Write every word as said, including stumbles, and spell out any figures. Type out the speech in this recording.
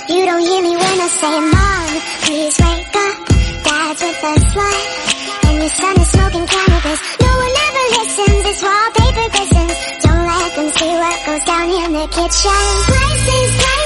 You don't hear me when I say, Mom, please wake up. Dad's with a slut, and your son is smoking cannabis. No one ever listens, this wallpaper glistens. Don't let them see what goes down in the kitchen. Places, places.